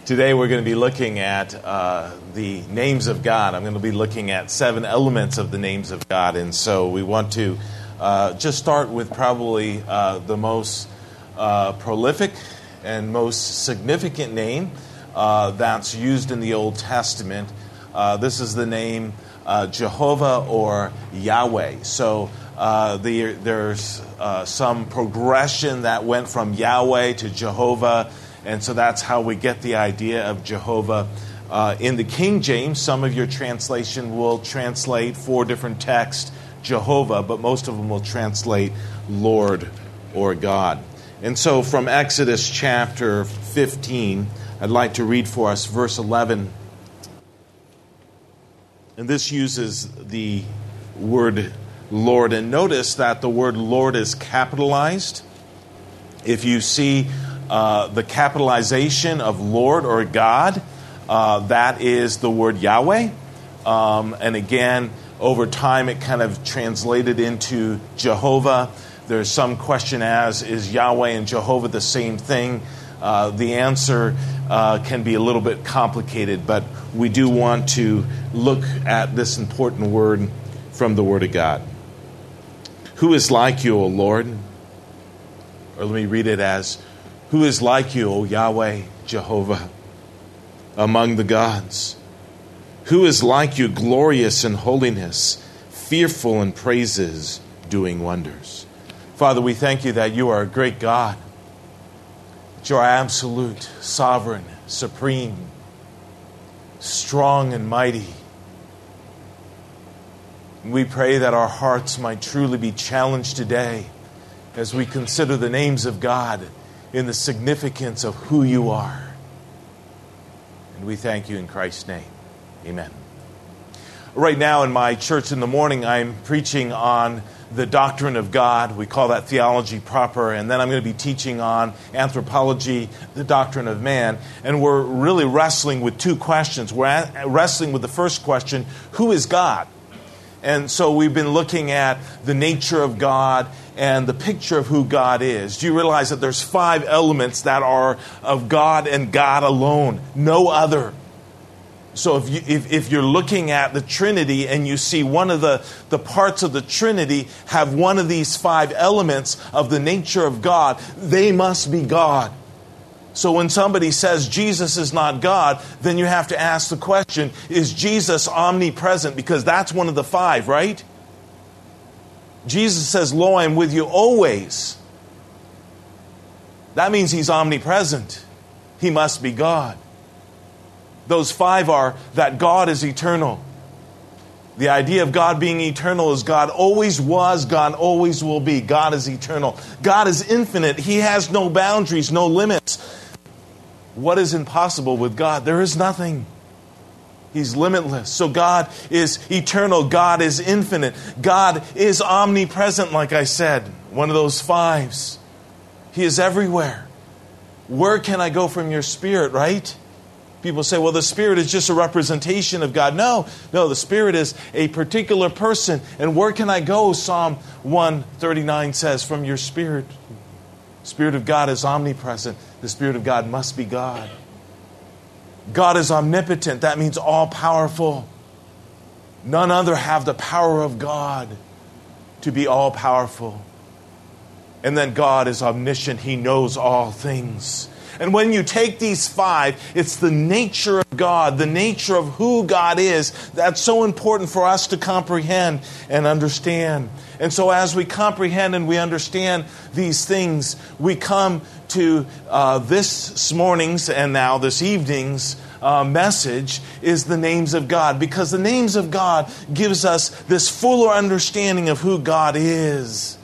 Today we're going to be looking at the names of God. I'm going to be looking at 7 elements of the names of God. And so we want to just start with probably the most prolific and most significant name that's used in the Old Testament. This is the name Jehovah or Yahweh. So there's some progression that went from Yahweh to Jehovah. And so that's how we get the idea of Jehovah. In the King James, some of your translation will translate 4 different texts, Jehovah, but most of them will translate Lord or God. And so from Exodus chapter 15, I'd like to read for us verse 11. And this uses the word Lord. And notice that the word Lord is capitalized. If you see the capitalization of Lord or God, that is the word Yahweh. And again, over time it kind of translated into Jehovah. There's some question as, is Yahweh and Jehovah the same thing? The answer can be a little bit complicated, but we do want to look at this important word from the Word of God. Who is like you, O Lord? Or let me read it as, who is like you, O Yahweh, Jehovah, among the gods? Who is like you, glorious in holiness, fearful in praises, doing wonders? Father, we thank you that you are a great God, that you are absolute, sovereign, supreme, strong and mighty. We pray that our hearts might truly be challenged today as we consider the names of God in the significance of who you are. And we thank you in Christ's name. Amen. Right now in my church in the morning, I'm preaching on the doctrine of God. We call that theology proper. And then I'm going to be teaching on anthropology, the doctrine of man. And we're really wrestling with 2 questions. We're wrestling with the first question, who is God? And so we've been looking at the nature of God and the picture of who God is. Do you realize that there's 5 elements that are of God and God alone, no other? So if you're looking at the Trinity and you see one of the parts of the Trinity have one of these 5 elements of the nature of God, they must be God. So when somebody says Jesus is not God, then you have to ask the question, is Jesus omnipresent? Because that's one of the 5, right? Jesus says, lo, I am with you always. That means he's omnipresent. He must be God. Those 5 are that God is eternal. The idea of God being eternal is God always was, God always will be. God is eternal. God is infinite. He has no boundaries, no limits. What is impossible with God? There is nothing. He's limitless. So God is eternal. God is infinite. God is omnipresent, like I said. One of those 5s. He is everywhere. Where can I go from your Spirit, right? People say, well, the Spirit is just a representation of God. No, the Spirit is a particular person. And where can I go? Psalm 139 says, from your Spirit. Spirit of God is omnipresent. The Spirit of God must be God. God is omnipotent. That means all-powerful. None other have the power of God to be all-powerful. And then God is omniscient. He knows all things. And when you take these 5, it's the nature of God, the nature of who God is, that's so important for us to comprehend and understand. And so as we comprehend and we understand these things, we come to this morning's and now this evening's message is the names of God. Because the names of God gives us this fuller understanding of who God is.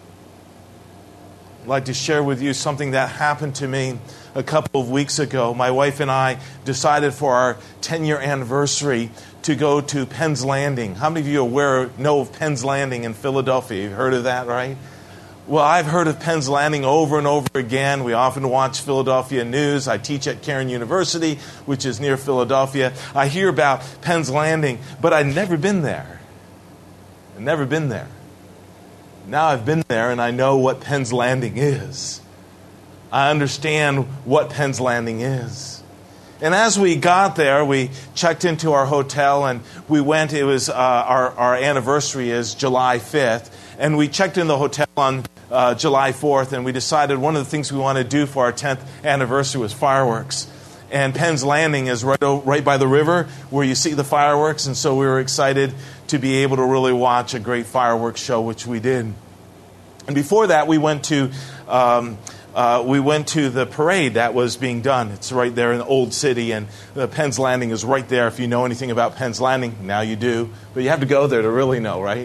I'd like to share with you something that happened to me a couple of weeks ago. My wife and I decided for our 10-year anniversary to go to Penn's Landing. How many of you know of Penn's Landing in Philadelphia? You've heard of that, right? Well, I've heard of Penn's Landing over and over again. We often watch Philadelphia news. I teach at Cairn University, which is near Philadelphia. I hear about Penn's Landing, but I'd never been there. I've never been there. Now I've been there and I know what Penn's Landing is. I understand what Penn's Landing is. And as we got there, we checked into our hotel and we went. It was our anniversary is July 5th. And we checked in the hotel on July 4th, and we decided one of the things we wanted to do for our 10th anniversary was fireworks. And Penn's Landing is right by the river where you see the fireworks. And so we were excited to be able to really watch a great fireworks show, which we did. And before that, we went to the parade that was being done. It's right there in the Old City, and Penn's Landing is right there. If you know anything about Penn's Landing, now you do. But you have to go there to really know, right?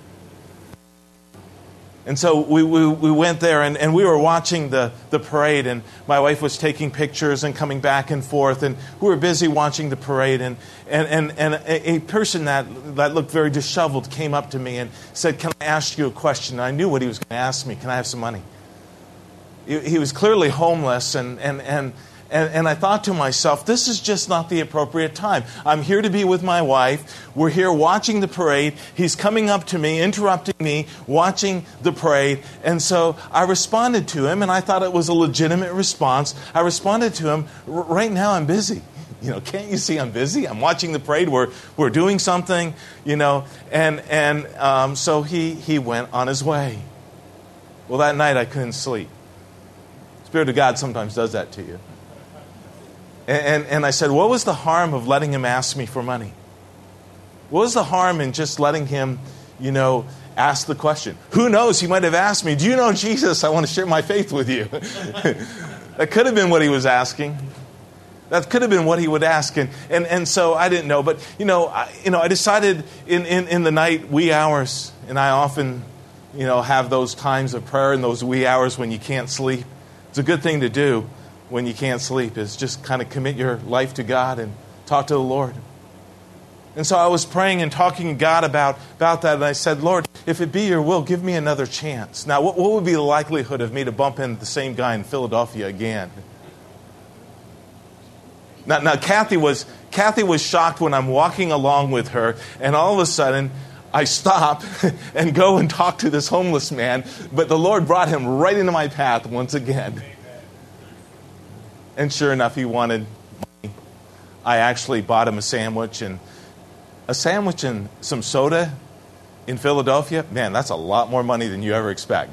And so we went there, and we were watching the parade, and my wife was taking pictures and coming back and forth, and we were busy watching the parade, and a person that looked very disheveled came up to me and said, "Can I ask you a question?" And I knew what he was going to ask me. Can I have some money? He was clearly homeless, and I thought to myself, this is just not the appropriate time. I'm here to be with my wife. We're here watching the parade. He's coming up to me, interrupting me, watching the parade. And so I responded to him, and I thought it was a legitimate response. I responded to him, right now I'm busy. Can't you see I'm busy? I'm watching the parade. We're doing something, And so he went on his way. Well, that night I couldn't sleep. Spirit of God sometimes does that to you. And I said, what was the harm of letting him ask me for money? What was the harm in just letting him, ask the question? Who knows? He might have asked me, do you know Jesus? I want to share my faith with you. That could have been what he was asking. That could have been what he would ask. And so I didn't know. But, I decided in the night, wee hours, and I often, have those times of prayer in those wee hours when you can't sleep. It's a good thing to do when you can't sleep, is just kind of commit your life to God and talk to the Lord. And so I was praying and talking to God about that, and I said, Lord, if it be your will, give me another chance. Now, what would be the likelihood of me to bump into the same guy in Philadelphia again? Now Kathy was shocked when I'm walking along with her, and all of a sudden, I stop and go and talk to this homeless man, but the Lord brought him right into my path once again. And sure enough, he wanted money. I actually bought him a sandwich and some soda in Philadelphia. Man, that's a lot more money than you ever expect.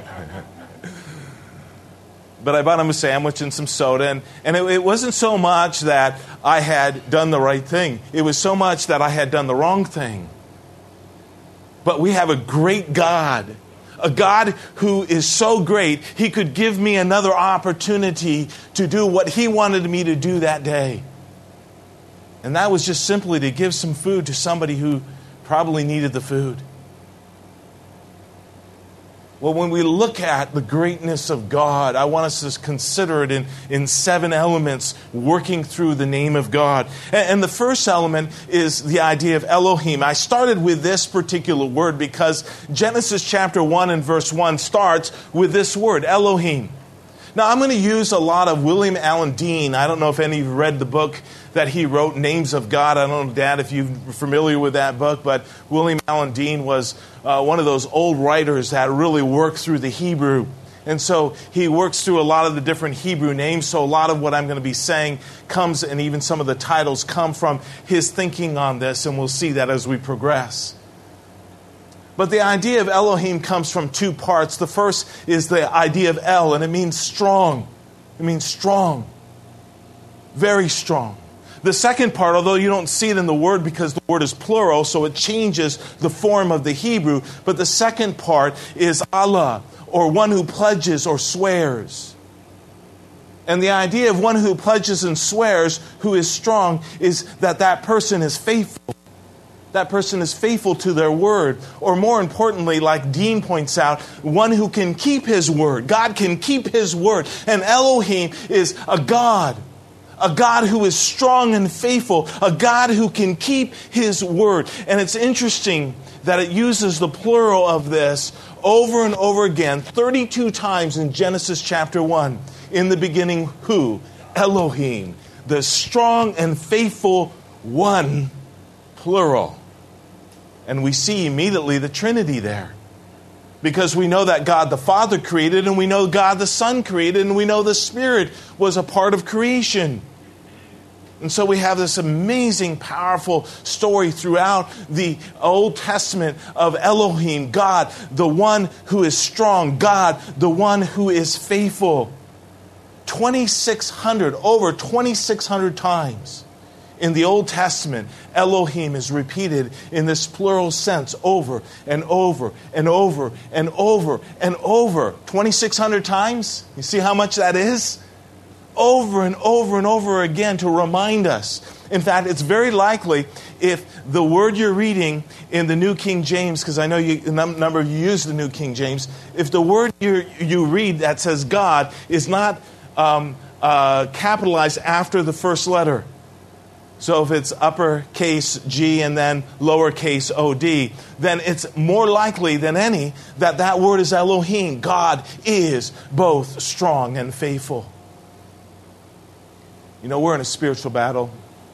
But I bought him a sandwich and some soda, and it wasn't so much that I had done the right thing. It was so much that I had done the wrong thing. But we have a great God. A God who is so great, He could give me another opportunity to do what He wanted me to do that day. And that was just simply to give some food to somebody who probably needed the food. Well, when we look at the greatness of God, I want us to consider it in 7 elements working through the name of God. And the first element is the idea of Elohim. I started with this particular word because Genesis chapter 1 and verse 1 starts with this word, Elohim. Now, I'm going to use a lot of William Allen Dean. I don't know if any of you read the book that he wrote, Names of God. I don't know, Dad, if you're familiar with that book, but William Allen Dean was one of those old writers that really worked through the Hebrew. And so he works through a lot of the different Hebrew names. So a lot of what I'm going to be saying comes, and even some of the titles come from his thinking on this, and we'll see that as we progress. But the idea of Elohim comes from 2 parts. The first is the idea of El, and it means strong. It means strong. Very strong. The second part, although you don't see it in the word because the word is plural, so it changes the form of the Hebrew, but the second part is Allah, or one who pledges or swears. And the idea of one who pledges and swears, who is strong, is that person is faithful. That person is faithful to their word. Or more importantly, like Dean points out, one who can keep his word. God can keep his word. And Elohim is a God who is strong and faithful, a God who can keep his word. And it's interesting that it uses the plural of this over and over again, 32 times in Genesis chapter 1. In the beginning, who? Elohim, the strong and faithful one, plural. And we see immediately the Trinity there. Because we know that God the Father created, and we know God the Son created, and we know the Spirit was a part of creation. And so we have this amazing, powerful story throughout the Old Testament of Elohim, God, the one who is strong, God, the one who is faithful. Over 2,600 times in the Old Testament, Elohim is repeated in this plural sense over and over and over and over and over. 2,600 times? You see how much that is? Over and over and over again to remind us. In fact, it's very likely if the word you're reading in the New King James, because I know a number of you use the New King James, if the word you read that says God is not capitalized after the first letter, so if it's uppercase G and then lowercase OD, then it's more likely than any that word is Elohim. God is both strong and faithful. You know, we're in a spiritual battle,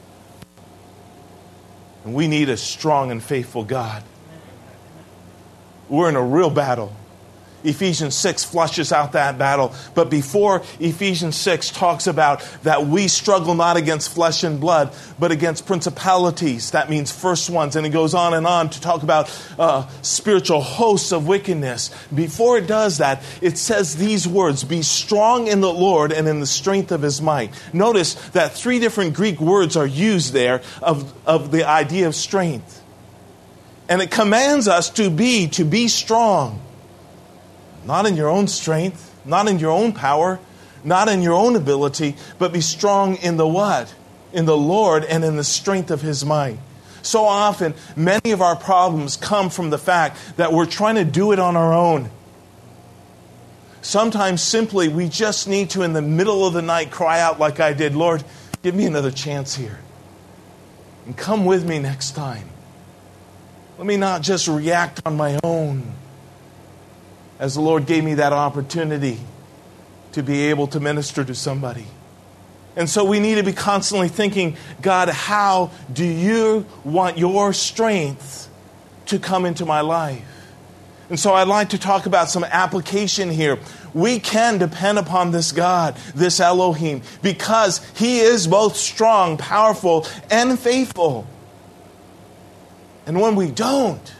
and we need a strong and faithful God. We're in a real battle. Ephesians 6 flushes out that battle. But before Ephesians 6 talks about that we struggle not against flesh and blood, but against principalities. That means first ones. And it goes on and on to talk about spiritual hosts of wickedness. Before it does that, it says these words, be strong in the Lord and in the strength of His might. Notice that 3 different Greek words are used there of the idea of strength. And it commands us to be strong. Not in your own strength, not in your own power, not in your own ability, but be strong in the what? In the Lord and in the strength of His might. So often, many of our problems come from the fact that we're trying to do it on our own. Sometimes simply we just need to, in the middle of the night, cry out like I did, Lord, give me another chance here. And come with me next time. Let me not just react on my own. As the Lord gave me that opportunity to be able to minister to somebody. And so we need to be constantly thinking, God, how do you want your strength to come into my life? And so I'd like to talk about some application here. We can depend upon this God, this Elohim, because He is both strong, powerful, and faithful. And when we don't,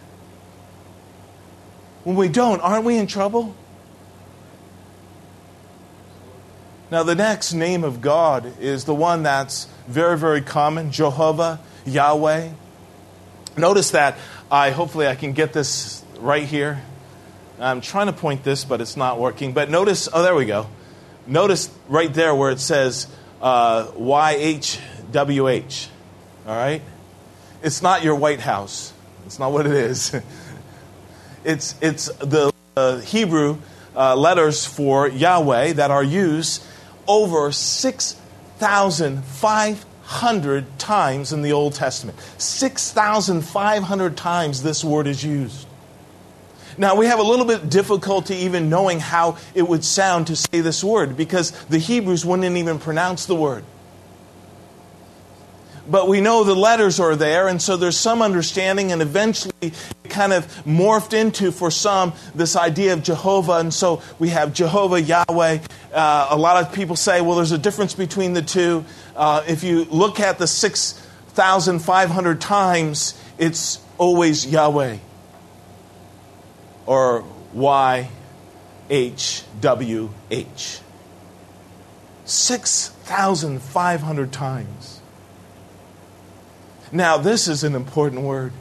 aren't we in trouble? Now, the next name of God is the one that's very, very common, Jehovah, Yahweh. Notice that hopefully I can get this right here. I'm trying to point this, but it's not working. But notice, there we go. Notice right there where it says YHWH. All right? It's not your White House. It's not what it is. It's the Hebrew letters for Yahweh that are used over 6,500 times in the Old Testament. 6,500 times this word is used. Now, we have a little bit of difficulty even knowing how it would sound to say this word because the Hebrews wouldn't even pronounce the word. But we know the letters are there, and so there's some understanding, and eventually it kind of morphed into, for some, this idea of Jehovah. And so we have Jehovah, Yahweh. A lot of people say, well, there's a difference between the two. If you look at the 6,500 times, it's always Yahweh. Or YHWH. 6,500 times. Now, this is an important word.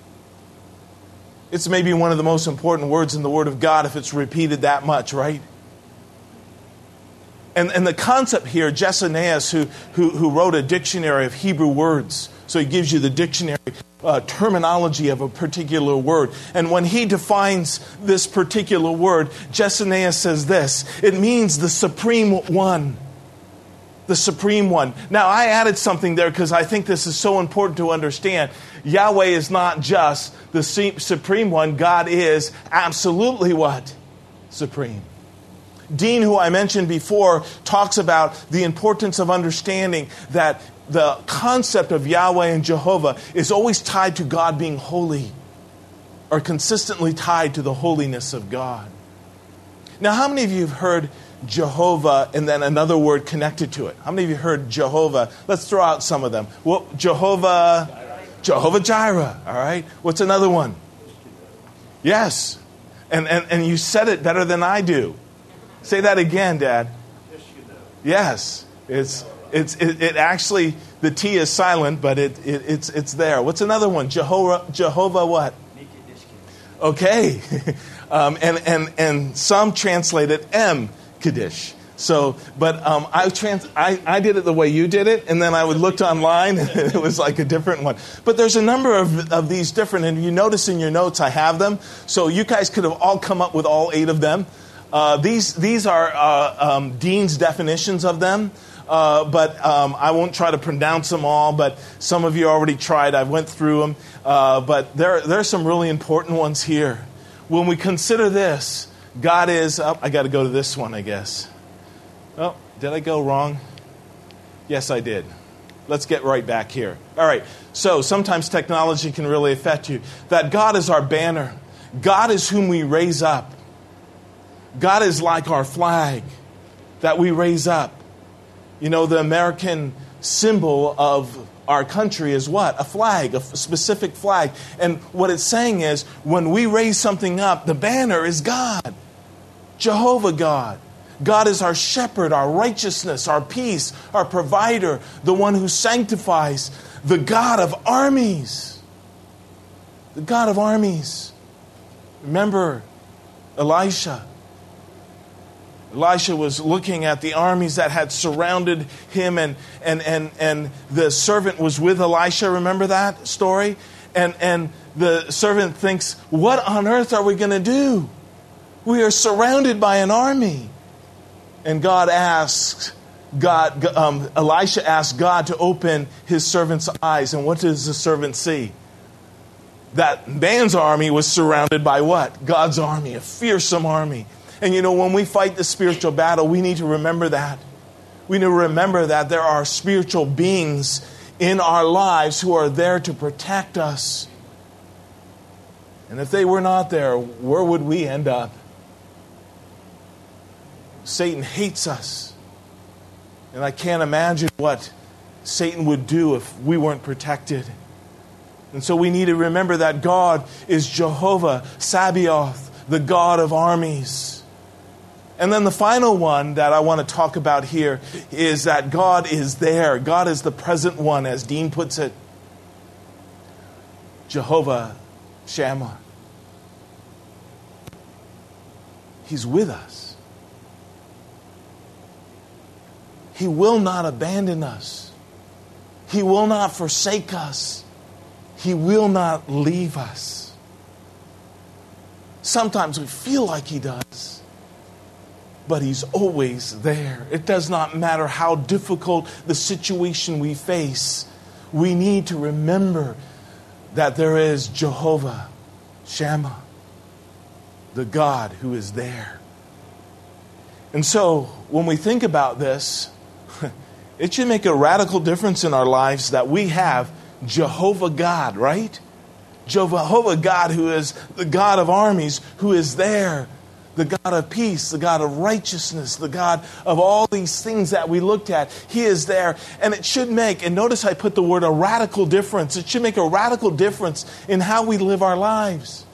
It's maybe one of the most important words in the Word of God if it's repeated that much, right? And the concept here, Jessenias, who wrote a dictionary of Hebrew words, so he gives you the dictionary terminology of a particular word. And when he defines this particular word, Jessenias says this: it means the supreme one. The supreme one. Now, I added something there because I think this is so important to understand. Yahweh is not just the supreme one. God is absolutely what? Supreme. Dean, who I mentioned before, talks about the importance of understanding that the concept of Yahweh and Jehovah is always tied to God being holy, or consistently tied to the holiness of God. Now, how many of you have heard Jehovah and then another word connected to it? How many of you heard Jehovah? Let's throw out some of them. Well, Jehovah Jireh. All right. What's another one? Yes. And you said it better than I do. Say that again, Dad. Yes. It actually, the T is silent, but it's there. What's another one? Jehovah what? Okay. And some translate it M. Kaddish. So, but I did it the way you did it, and then I looked online, and it was like a different one. But there's a number of these different, and you notice in your notes I have them. So you guys could have all come up with all 8 of them. These are Dean's definitions of them. But I won't try to pronounce them all, but some of you already tried. I went through them. But there are some really important ones here. When we consider this, God is... I got to go to this one, I guess. Oh, did I go wrong? Yes, I did. Let's get right back here. All right. So sometimes technology can really affect you. That God is our banner. God is whom we raise up. God is like our flag that we raise up. You know, the American symbol of our country is what? A flag, a specific flag. And what it's saying is, when we raise something up, the banner is God. Jehovah God. God is our shepherd, our righteousness, our peace, our provider, the one who sanctifies, the God of armies. The God of armies. Remember Elisha. Elisha was looking at the armies that had surrounded him, and the servant was with Elisha. Remember that story? And the servant thinks, what on earth are we going to do? We are surrounded by an army. And Elisha asked God to open his servant's eyes. And what does the servant see? That man's army was surrounded by what? God's army, a fearsome army. And you know, when we fight the spiritual battle, we need to remember that. We need to remember that there are spiritual beings in our lives who are there to protect us. And if they were not there, where would we end up? Satan hates us. And I can't imagine what Satan would do if we weren't protected. And so we need to remember that God is Jehovah Sabaoth, the God of armies. And then the final one that I want to talk about here is that God is there. God is the present one, as Dean puts it. Jehovah Shammah. He's with us. He will not abandon us. He will not forsake us. He will not leave us. Sometimes we feel like He does, but He's always there. It does not matter how difficult the situation we face. We need to remember that there is Jehovah Shammah, the God who is there. And so, when we think about this, it should make a radical difference in our lives that we have Jehovah God, right? Jehovah God, who is the God of armies, who is there. The God of peace, the God of righteousness, the God of all these things that we looked at. He is there. And it should make, and notice I put the word a radical difference. It should make a radical difference in how we live our lives.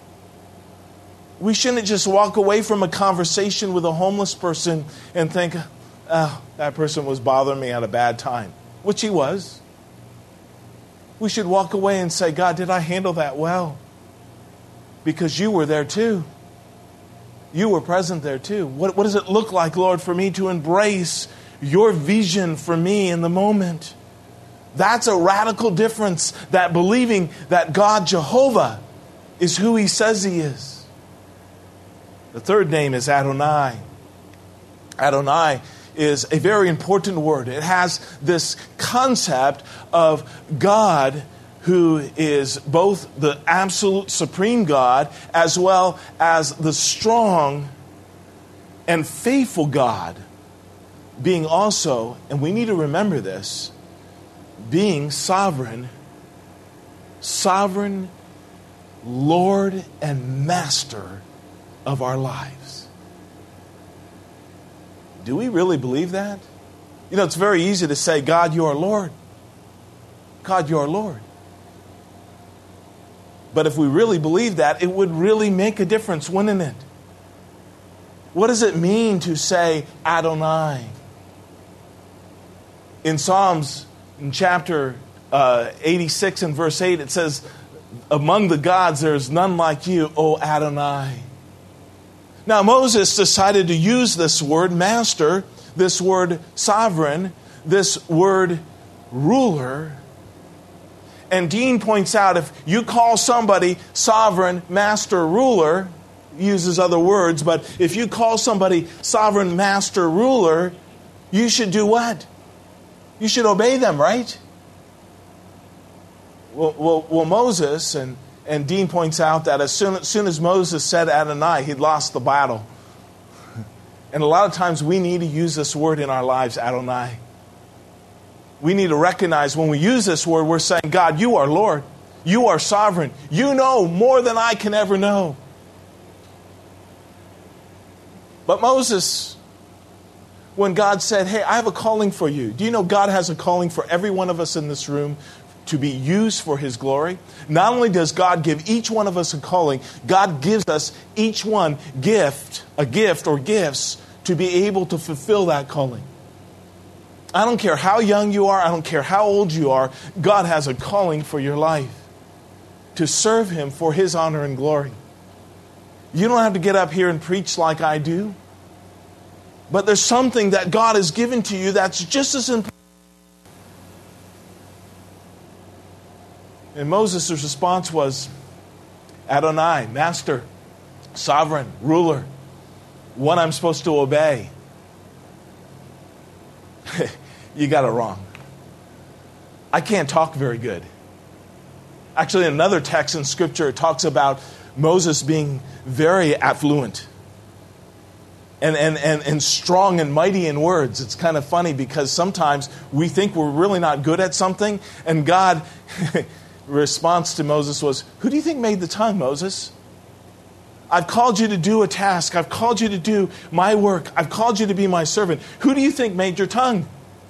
We shouldn't just walk away from a conversation with a homeless person and think, oh, that person was bothering me at a bad time, which he was. We should walk away and say, God, did I handle that well? Because you were there too. You were present there too. What does it look like, Lord, for me to embrace your vision for me in the moment? That's a radical difference, that believing that God, Jehovah, is who He says He is. The third name is Adonai. Adonai is a very important word. It has this concept of God who is both the absolute supreme God as well as the strong and faithful God, being also, and we need to remember this, being sovereign Lord and Master of our lives. do we really believe that? You know, it's very easy to say, God, you are Lord. God, you are Lord. But if we really believe that, it would really make a difference, wouldn't it? What does it mean to say Adonai? In Psalms, in chapter 86 and verse 8, it says, among the gods there is none like you, O Adonai. Now Moses decided to use this word master, this word sovereign, this word ruler. And Dean points out, if you call somebody sovereign, master, ruler, he uses other words, but if you call somebody sovereign, master, ruler, you should do what? You should obey them, right? Well, Moses, and Dean points out that as soon as Moses said Adonai, he'd lost the battle. And a lot of times we need to use this word in our lives, Adonai. We need to recognize when we use this word, we're saying, God, you are Lord. You are sovereign. You know more than I can ever know. But Moses, when God said, hey, I have a calling for you. Do you know God has a calling for every one of us in this room to be used for His glory? Not only does God give each one of us a calling, God gives us each one a gift or gifts to be able to fulfill that calling. I don't care how young you are. I don't care how old you are. God has a calling for your life to serve Him for His honor and glory. You don't have to get up here and preach like I do. But there's something that God has given to you that's just as important. And Moses' response was, Adonai, master, sovereign, ruler, one I'm supposed to obey. You got it wrong. I can't talk very good. Actually, in another text in Scripture, it talks about Moses being very affluent and strong and mighty in words. It's kind of funny because sometimes we think we're really not good at something, and God response to Moses was, who do you think made the tongue, Moses? I've called you to do a task. I've called you to do my work. I've called you to be my servant. Who do you think made your tongue?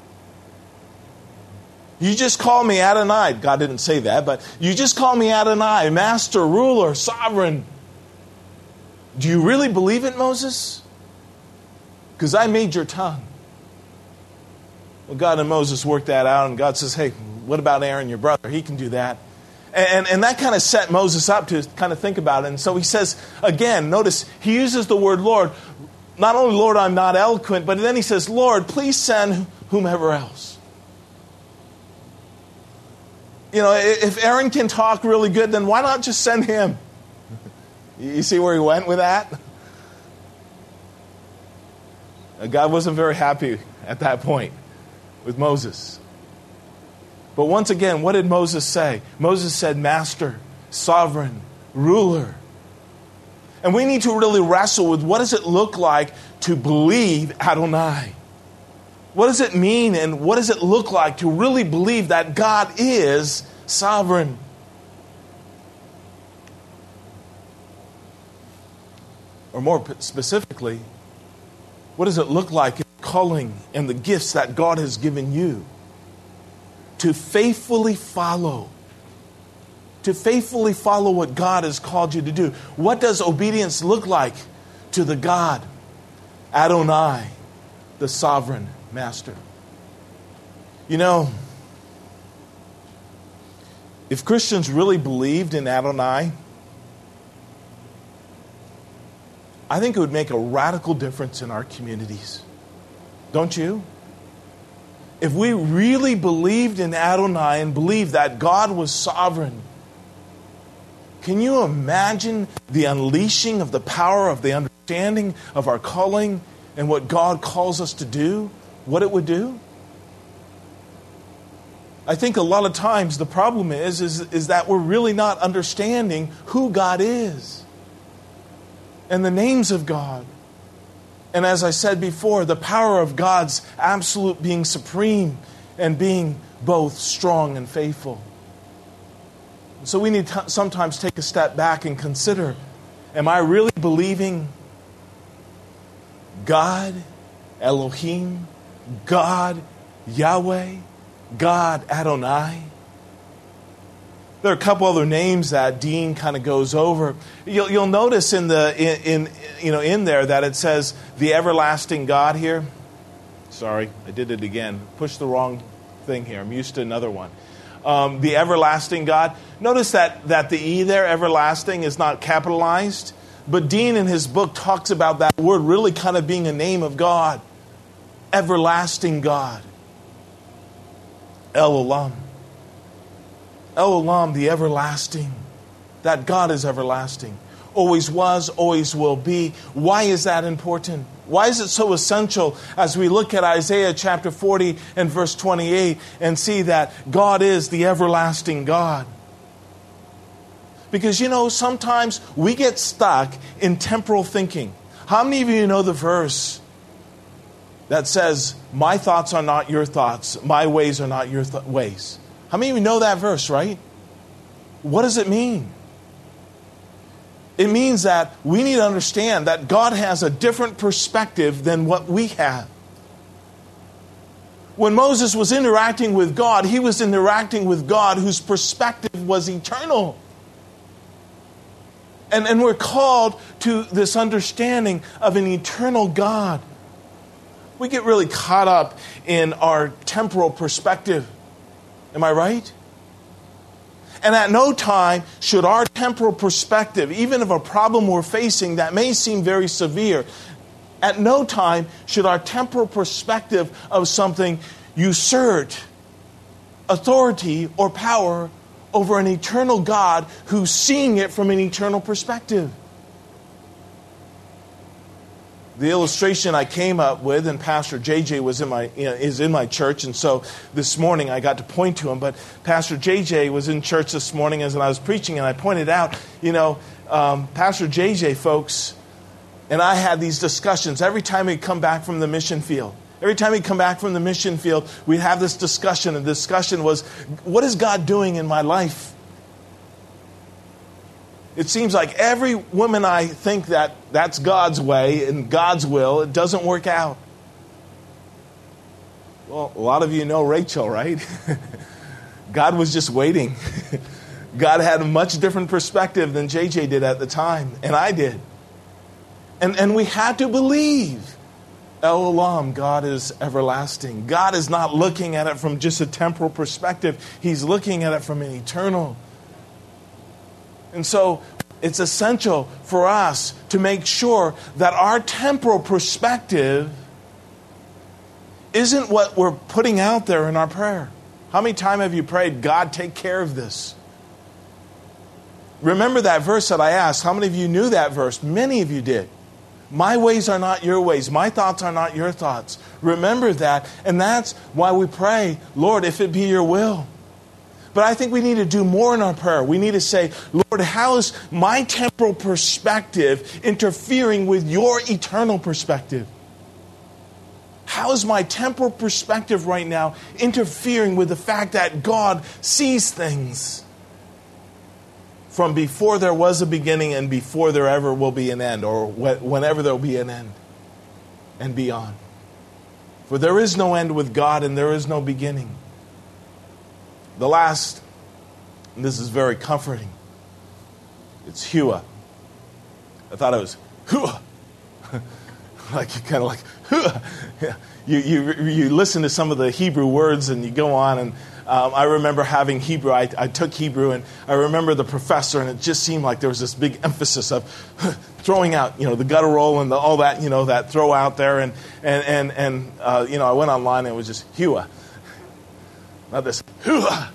You just call me Adonai. God didn't say that, but you just call me Adonai, master, ruler, sovereign. Do you really believe it, Moses? Because I made your tongue. Well, God and Moses worked that out, and God says, hey, what about Aaron, your brother? He can do that. And that kind of set Moses up to kind of think about it. And so he says, again, notice, he uses the word Lord. Not only, Lord, I'm not eloquent, but then he says, Lord, please send whomever else. You know, if Aaron can talk really good, then why not just send him? You see where he went with that? God wasn't very happy at that point with Moses. But once again, what did Moses say? Moses said, master, sovereign, ruler. And we need to really wrestle with what does it look like to believe Adonai? What does it mean and what does it look like to really believe that God is sovereign? Or more specifically, what does it look like in the calling and the gifts that God has given you to faithfully follow what God has called you to do? What does obedience look like to the God, Adonai, the sovereign master? You know, if Christians really believed in Adonai, I think it would make a radical difference in our communities. Don't you? If we really believed in Adonai and believed that God was sovereign, can you imagine the unleashing of the power of the understanding of our calling and what God calls us to do, what it would do? I think a lot of times the problem is that we're really not understanding who God is and the names of God. And as I said before, the power of God's absolute being supreme and being both strong and faithful. So we need to sometimes take a step back and consider, am I really believing God Elohim, God, Yahweh, God, Adonai. There are a couple other names that Dean kind of goes over. You'll notice in there that it says the everlasting God here. Sorry, I did it again. Pushed the wrong thing here. I'm used to another one. The everlasting God. Notice that the E there, everlasting, is not capitalized. But Dean in his book talks about that word really kind of being a name of God. Everlasting God. El Olam. El Olam, the everlasting. That God is everlasting. Always was, always will be. Why is that important? Why is it so essential as we look at Isaiah chapter 40 and verse 28 and see that God is the everlasting God? Because, sometimes we get stuck in temporal thinking. How many of you know the verse that says, my thoughts are not your thoughts, my ways are not your ways? How many of you know that verse, right? What does it mean? It means that we need to understand that God has a different perspective than what we have. When Moses was interacting with God, he was interacting with God whose perspective was eternal. And we're called to this understanding of an eternal God. We get really caught up in our temporal perspective. Am I right? And at no time should our temporal perspective, even of a problem we're facing that may seem very severe, at no time should our temporal perspective of something usurp authority or power over an eternal God who's seeing it from an eternal perspective. The illustration I came up with, and Pastor JJ is in my church, and so this morning I got to point to him. But Pastor JJ was in church this morning as I was preaching, and I pointed out, Pastor JJ, folks, and I had these discussions every time he'd come back from the mission field. Every time he'd come back from the mission field, we'd have this discussion, and the discussion was, what is God doing in my life? It seems like every woman I think that's God's way and God's will, it doesn't work out. Well, a lot of you know Rachel, right? God was just waiting. God had a much different perspective than JJ did at the time, and I did. And we had to believe. El Olam, God is everlasting. God is not looking at it from just a temporal perspective. He's looking at it from an eternal. And so it's essential for us to make sure that our temporal perspective isn't what we're putting out there in our prayer. How many times have you prayed, God, take care of this? Remember that verse that I asked. How many of you knew that verse? Many of you did. My ways are not your ways. My thoughts are not your thoughts. Remember that. And that's why we pray, Lord, if it be your will. But I think we need to do more in our prayer. We need to say, Lord, how is my temporal perspective interfering with your eternal perspective? How is my temporal perspective right now interfering with the fact that God sees things from before there was a beginning and before there ever will be an end, or whenever there will be an end and beyond? For there is no end with God and there is no beginning. The last, and this is very comforting, it's Hua. I thought it was Hua. kind of like Hua. You listen to some of the Hebrew words and you go on, and I remember having Hebrew. I took Hebrew, and I remember the professor, and it just seemed like there was this big emphasis of throwing out, the guttural and all that, that throw out there. And I went online and it was just Hua. Not this Hua.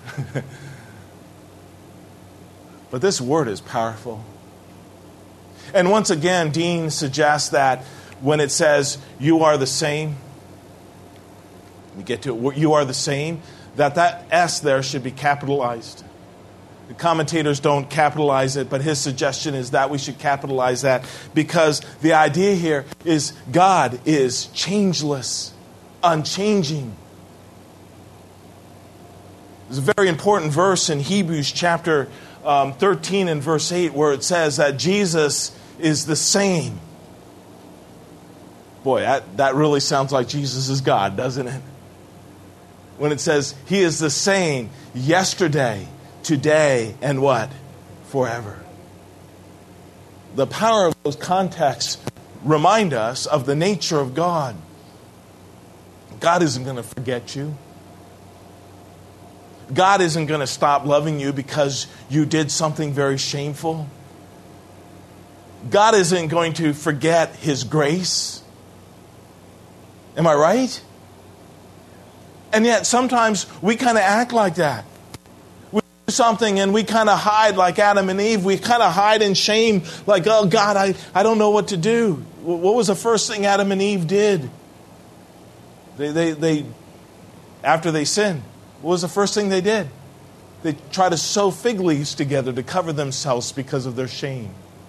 But this word is powerful. And once again, Dean suggests that when it says, you are the same, we get to it, you are the same, that S there should be capitalized. The commentators don't capitalize it, but his suggestion is that we should capitalize that, because the idea here is God is changeless, unchanging. There's a very important verse in Hebrews chapter 13 and verse 8 where it says that Jesus is the same. Boy, that really sounds like Jesus is God, doesn't it? When it says He is the same yesterday, today, and what? Forever. The power of those contexts remind us of the nature of God. God isn't going to forget you. God isn't going to stop loving you because you did something very shameful. God isn't going to forget His grace. Am I right? And yet sometimes we kind of act like that. We do something and we kind of hide like Adam and Eve. We kind of hide in shame like, oh God, I don't know what to do. What was the first thing Adam and Eve did? They after they sinned, what was the first thing they did? They tried to sew fig leaves together to cover themselves because of their shame.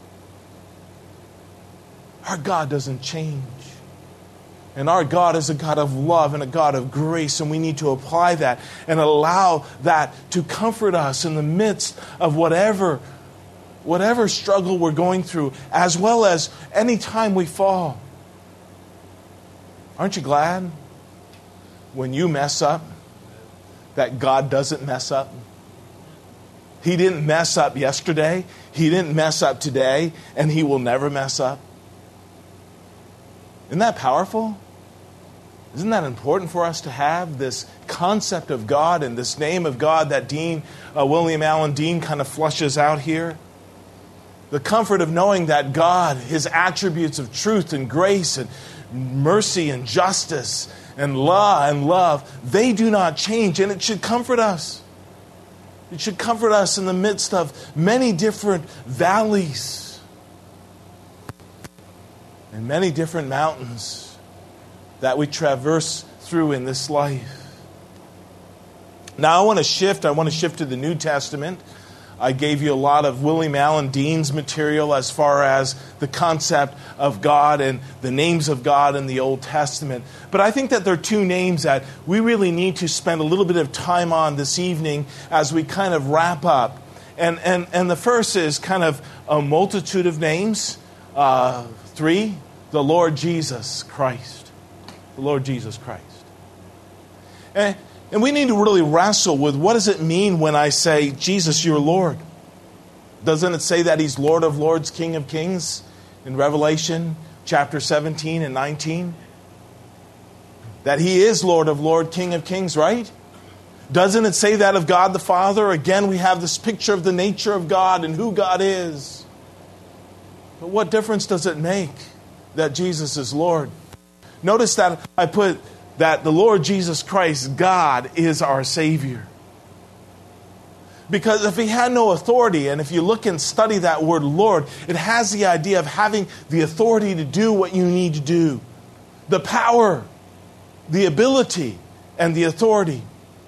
Our God doesn't change. And our God is a God of love and a God of grace, and we need to apply that and allow that to comfort us in the midst of whatever struggle we're going through, as well as any time we fall. Aren't you glad when you mess up that God doesn't mess up? He didn't mess up yesterday, He didn't mess up today, and He will never mess up. Isn't that powerful? Isn't that important for us to have this concept of God and this name of God that William Allen Dean kind of flushes out here? The comfort of knowing that God, His attributes of truth and grace and mercy and justice and law and love, they do not change, and it should comfort us. It should comfort us in the midst of many different valleys and many different mountains that we traverse through in this life. Now I want to shift to the New Testament. I gave you a lot of William Allen Dean's material as far as the concept of God and the names of God in the Old Testament. But I think that there are two names that we really need to spend a little bit of time on this evening as we kind of wrap up. And the first is kind of a multitude of names. 3, the Lord Jesus Christ. The Lord Jesus Christ. And we need to really wrestle with what does it mean when I say, Jesus, you're Lord? Doesn't it say that He's Lord of Lords, King of Kings in Revelation chapter 17 and 19? That He is Lord of Lords, King of Kings, right? Doesn't it say that of God the Father? Again, we have this picture of the nature of God and who God is. But what difference does it make that Jesus is Lord? Notice that I put that the Lord Jesus Christ, God, is our Savior. Because if He had no authority, and if you look and study that word Lord, it has the idea of having the authority to do what you need to do. The power, the ability, and the authority.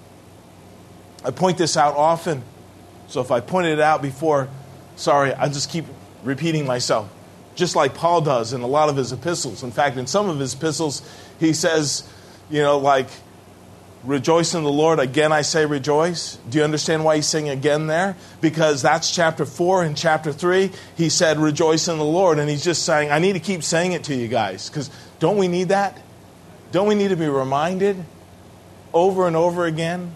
I point this out often. So if I pointed it out before, sorry, I just keep repeating myself. Just like Paul does in a lot of his epistles. In fact, in some of his epistles, he says, like, rejoice in the Lord. Again, I say rejoice. Do you understand why he's saying again there? Because that's chapter 4 and chapter 3. He said, rejoice in the Lord. And he's just saying, I need to keep saying it to you guys. Because don't we need that? Don't we need to be reminded over and over again?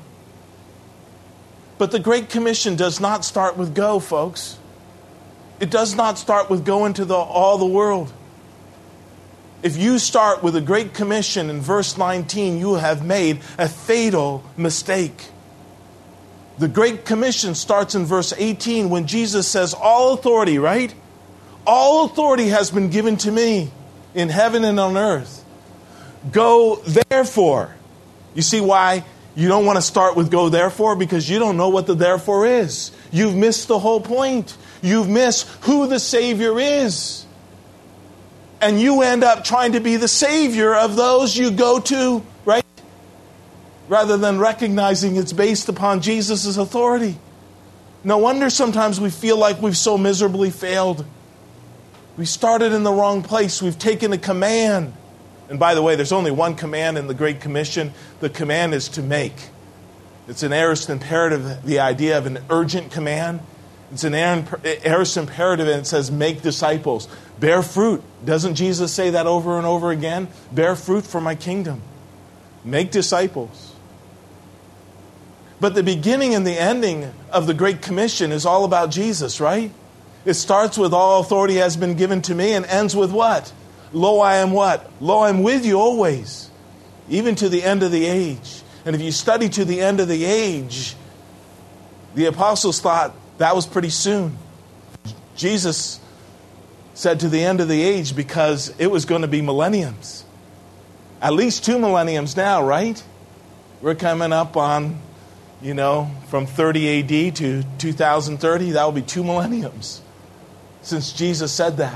But the Great Commission does not start with go, folks. It does not start with go into all the world. If you start with a Great Commission in verse 19, you have made a fatal mistake. The Great Commission starts in verse 18 when Jesus says, all authority, right? All authority has been given to me in heaven and on earth. Go therefore. You see why you don't want to start with go therefore? Because you don't know what the therefore is. You've missed the whole point. You've missed who the Savior is. And you end up trying to be the Savior of those you go to, right? Rather than recognizing it's based upon Jesus' authority. No wonder sometimes we feel like we've so miserably failed. We started in the wrong place. We've taken a command. And by the way, there's only one command in the Great Commission. The command is to make. It's an aorist imperative, the idea of an urgent command. It's an aorist imperative, and it says, make disciples. Bear fruit. Doesn't Jesus say that over and over again? Bear fruit for my kingdom. Make disciples. But the beginning and the ending of the Great Commission is all about Jesus, right? It starts with all authority has been given to me and ends with what? Lo, I am what? Lo, I am with you always, even to the end of the age. And if you study to the end of the age, the apostles thought that was pretty soon. Jesus said to the end of the age because it was going to be millenniums. At least 2 millenniums now, right? We're coming up on, from 30 AD to 2030. That will be 2 millenniums since Jesus said that.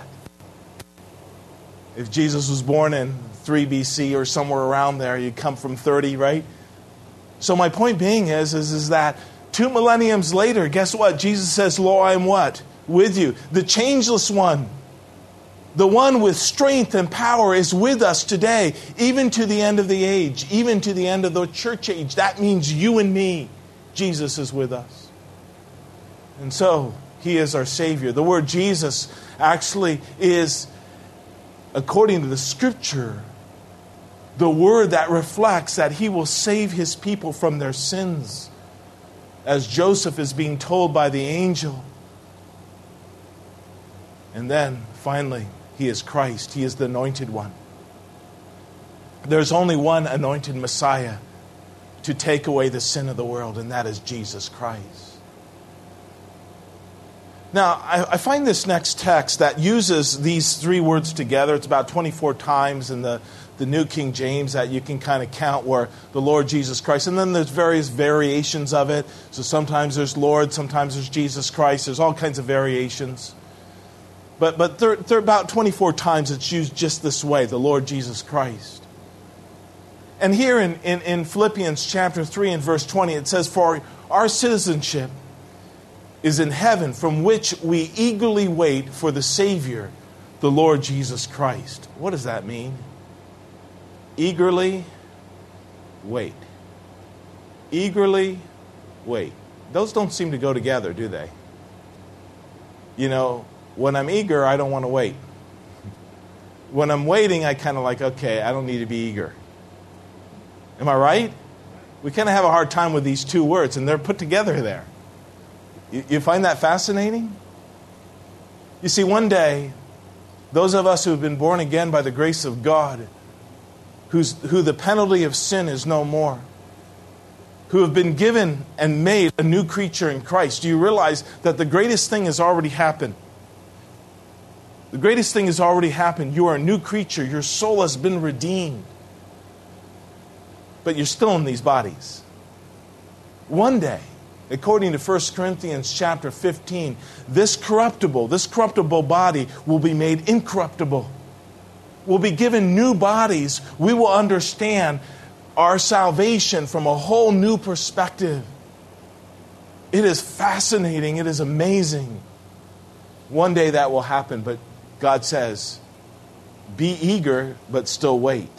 If Jesus was born in 3 BC or somewhere around there, you come from 30, right? So my point being is that 2 millenniums later, guess what? Jesus says, lo, I am what? With you. The changeless one. The one with strength and power is with us today, even to the end of the age, even to the end of the church age. That means you and me. Jesus is with us. And so, He is our Savior. The word Jesus actually is, according to the Scripture, the word that reflects that He will save His people from their sins. As Joseph is being told by the angel. And then, finally, He is Christ. He is the anointed one. There's only one anointed Messiah to take away the sin of the world, and that is Jesus Christ. Now, I find this next text that uses these 3 words together. It's about 24 times in the New King James that you can kind of count where the Lord Jesus Christ. And then there's various variations of it. So sometimes there's Lord, sometimes there's Jesus Christ. There's all kinds of variations. But there are about 24 times it's used just this way, the Lord Jesus Christ. And here in Philippians chapter 3 and verse 20, it says, for our citizenship is in heaven, from which we eagerly wait for the Savior, the Lord Jesus Christ. What does that mean? Eagerly wait. Eagerly wait. Those don't seem to go together, do they? When I'm eager, I don't want to wait. When I'm waiting, I kind of like, okay, I don't need to be eager. Am I right? We kind of have a hard time with these 2 words, and they're put together there. You find that fascinating? You see, one day, those of us who have been born again by the grace of God, who the penalty of sin is no more, who have been given and made a new creature in Christ, do you realize that the greatest thing has already happened? The greatest thing has already happened. You are a new creature. Your soul has been redeemed. But you're still in these bodies. One day, according to 1 Corinthians chapter 15, this corruptible body will be made incorruptible. We'll be given new bodies. We will understand our salvation from a whole new perspective. It is fascinating. It is amazing. One day that will happen, but God says, be eager, but still wait.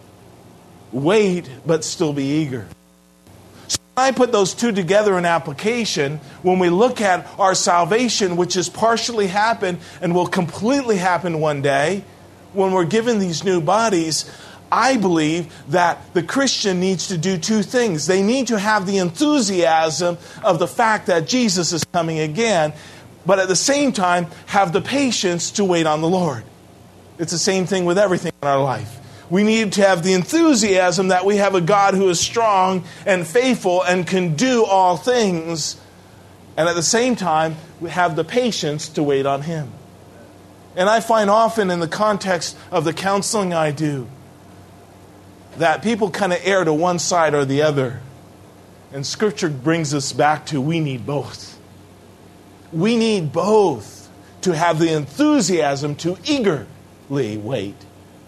Wait, but still be eager. So when I put those 2 together in application, when we look at our salvation, which has partially happened and will completely happen one day, when we're given these new bodies, I believe that the Christian needs to do 2 things. They need to have the enthusiasm of the fact that Jesus is coming again, but at the same time, have the patience to wait on the Lord. It's the same thing with everything in our life. We need to have the enthusiasm that we have a God who is strong and faithful and can do all things. And at the same time, we have the patience to wait on Him. And I find often in the context of the counseling I do, that people kind of err to one side or the other. And Scripture brings us back to we need both. We need both to have the enthusiasm to eagerly wait.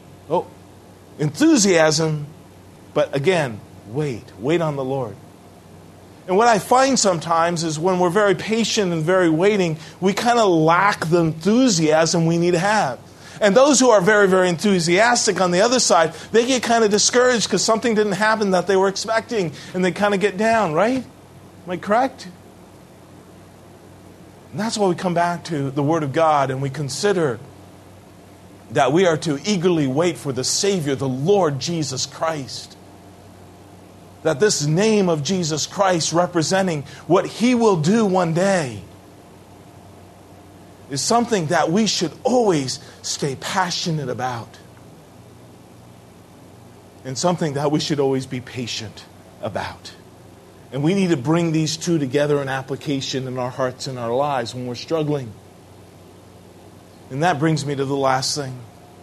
Enthusiasm, but again, wait on the Lord. And what I find sometimes is when we're very patient and very waiting, we kind of lack the enthusiasm we need to have. And those who are very, very enthusiastic on the other side, they get kind of discouraged because something didn't happen that they were expecting, and they kind of get down, right? Am I correct? And that's why we come back to the Word of God and we consider that we are to eagerly wait for the Savior, the Lord Jesus Christ. That this name of Jesus Christ, representing what He will do one day, is something that we should always stay passionate about. And something that we should always be patient about. And we need to bring these two together in application in our hearts and our lives when we're struggling. And that brings me to the last thing.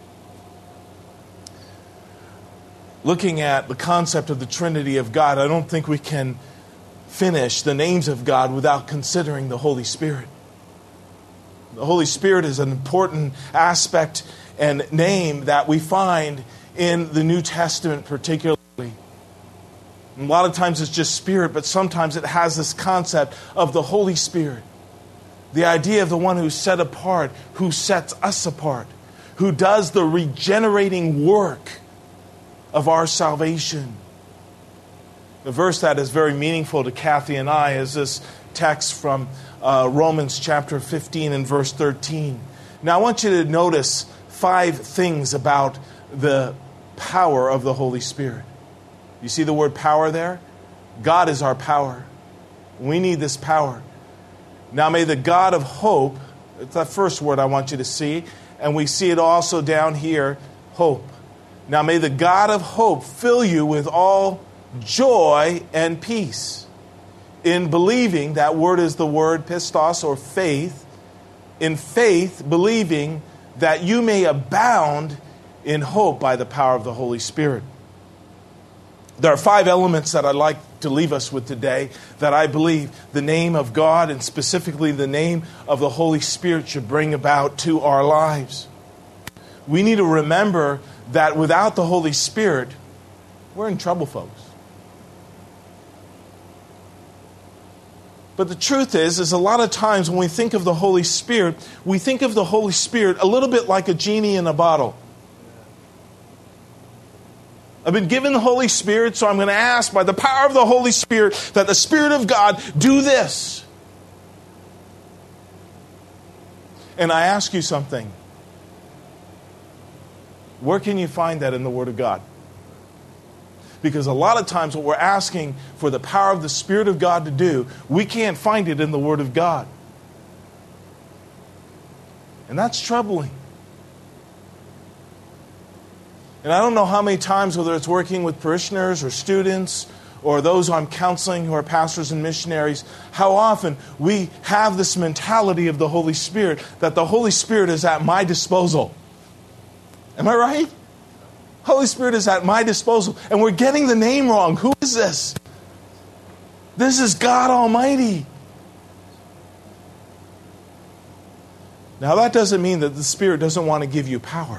Looking at the concept of the Trinity of God, I don't think we can finish the names of God without considering the Holy Spirit. The Holy Spirit is an important aspect and name that we find in the New Testament particularly. A lot of times it's just Spirit, but sometimes it has this concept of the Holy Spirit. The idea of the one who's set apart, who sets us apart, who does the regenerating work of our salvation. The verse that is very meaningful to Kathy and I is this text from Romans chapter 15 and verse 13. Now I want you to notice 5 things about the power of the Holy Spirit. You see the word power there? God is our power. We need this power. Now may the God of hope, it's that first word I want you to see, and we see it also down here, hope. Now may the God of hope fill you with all joy and peace in believing. That word is the word pistos, or faith. In faith, believing, that you may abound in hope by the power of the Holy Spirit. There are 5 elements that I'd like to leave us with today that I believe the name of God, and specifically the name of the Holy Spirit, should bring about to our lives. We need to remember that without the Holy Spirit, we're in trouble, folks. But the truth is a lot of times when we think of the Holy Spirit, we think of the Holy Spirit a little bit like a genie in a bottle. I've been given the Holy Spirit, so I'm going to ask by the power of the Holy Spirit that the Spirit of God do this. And I ask you something. Where can you find that in the Word of God? Because a lot of times what we're asking for the power of the Spirit of God to do, we can't find it in the Word of God. And that's troubling. And I don't know how many times, whether it's working with parishioners or students or those I'm counseling who are pastors and missionaries, how often we have this mentality of the Holy Spirit, that the Holy Spirit is at my disposal. Am I right? Holy Spirit is at my disposal. And we're getting the name wrong. Who is this? This is God Almighty. Now that doesn't mean that the Spirit doesn't want to give you power.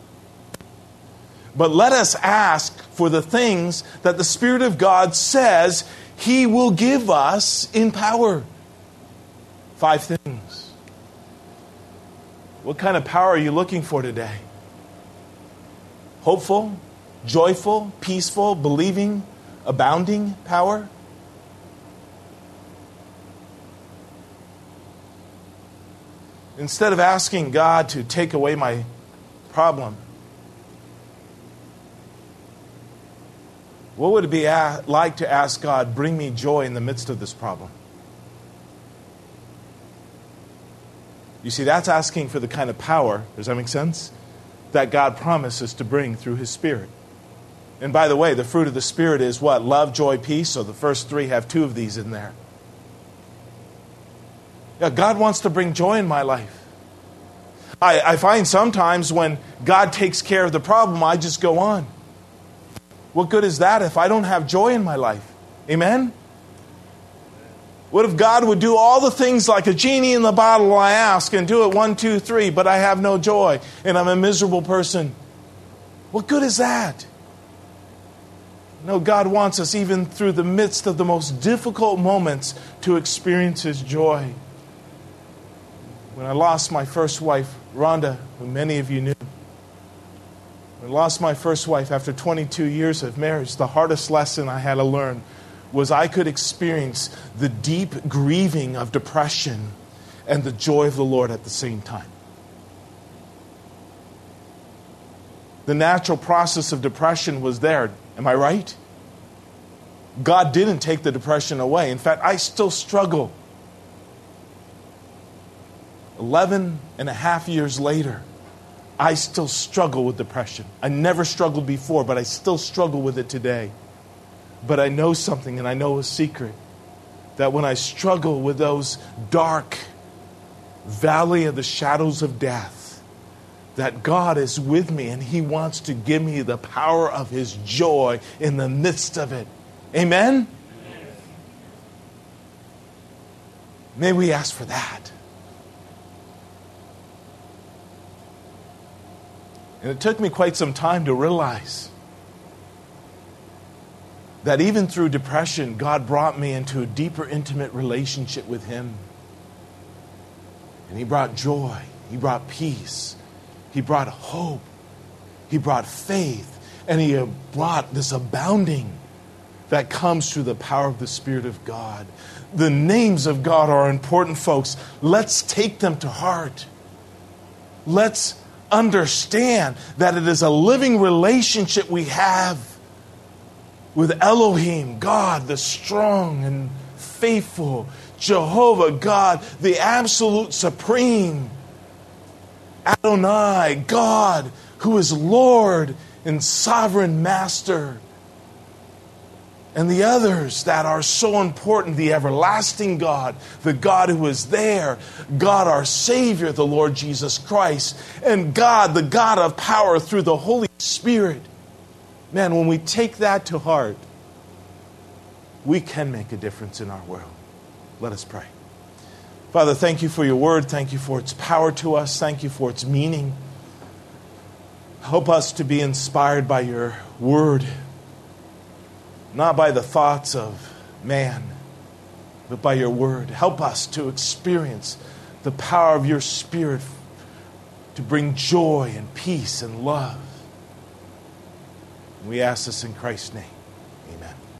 But let us ask for the things that the Spirit of God says He will give us in power. 5 things. What kind of power are you looking for today? Hopeful, joyful, peaceful, believing, abounding power? Instead of asking God to take away my problem, what would it be like to ask God, bring me joy in the midst of this problem? You see, that's asking for the kind of power, does that make sense, that God promises to bring through His Spirit. And by the way, the fruit of the Spirit is what? Love, joy, peace. So the first 3 have 2 of these in there. Yeah, God wants to bring joy in my life. I find sometimes when God takes care of the problem, I just go on. What good is that if I don't have joy in my life? Amen? What if God would do all the things like a genie in the bottle I ask and do it 1, 2, 3, but I have no joy and I'm a miserable person? What good is that? No, God wants us even through the midst of the most difficult moments to experience His joy. When I lost my first wife, Rhonda, who many of you knew, when I lost my first wife after 22 years of marriage, the hardest lesson I had to learn was I could experience the deep grieving of depression and the joy of the Lord at the same time. The natural process of depression was there. Am I right? God didn't take the depression away. In fact, I still struggle. 11 and a half years later, I still struggle with depression. I never struggled before, but I still struggle with it today. But I know something, and I know a secret, that when I struggle with those dark valley of the shadows of death, that God is with me, and He wants to give me the power of His joy in the midst of it. Amen? May we ask for that. And it took me quite some time to realize that even through depression, God brought me into a deeper, intimate relationship with Him. And He brought joy. He brought peace. He brought hope. He brought faith. And He brought this abounding that comes through the power of the Spirit of God. The names of God are important, folks. Let's take them to heart. Let's understand that it is a living relationship we have with Elohim, God, the strong and faithful, Jehovah, God, the absolute supreme, Adonai, God, who is Lord and sovereign master, and the others that are so important, the everlasting God, the God who is there, God our Savior, the Lord Jesus Christ, and God, the God of power through the Holy Spirit. Man, when we take that to heart, we can make a difference in our world. Let us pray. Father, thank You for Your word. Thank You for its power to us. Thank You for its meaning. Help us to be inspired by Your word, not by the thoughts of man, but by Your word. Help us to experience the power of Your Spirit to bring joy and peace and love. We ask this in Christ's name.